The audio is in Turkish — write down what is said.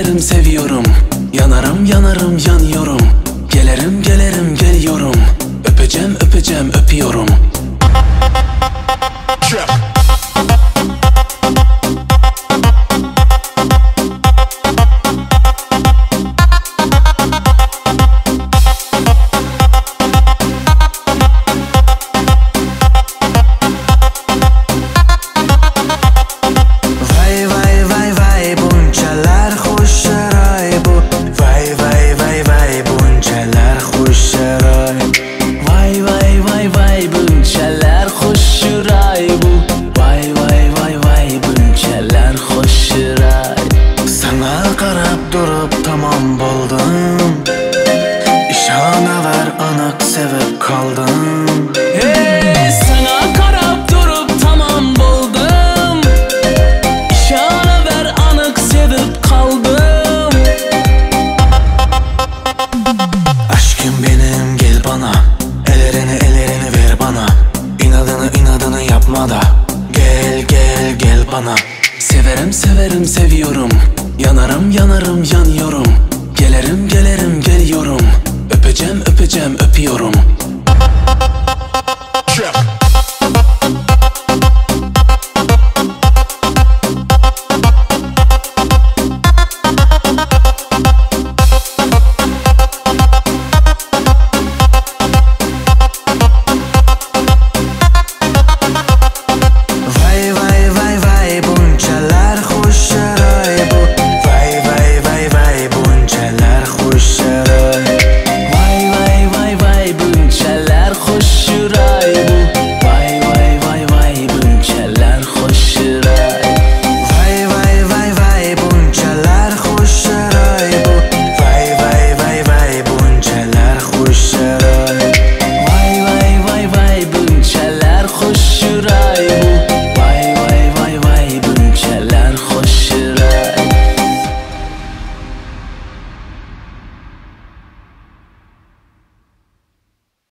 severim seviyorum. Yanarım yanarım yanıyorum. Gelirim gelirim geliyorum. Öpeceğim öpeceğim öpüyorum. Tamam buldum. İşana ver anak sevip kaldım. Hey, sana karab durup tamam buldum. İşana ver anak sevip kaldım. Aşkım benim gel bana. Ellerini ver bana. İnadını yapma da. Gel gel gel bana. Severim severim seviyorum. Yanarım yanarım yanıyorum. Gelirim gelirim geliyorum. Öpeceğim öpeceğim öpüyorum.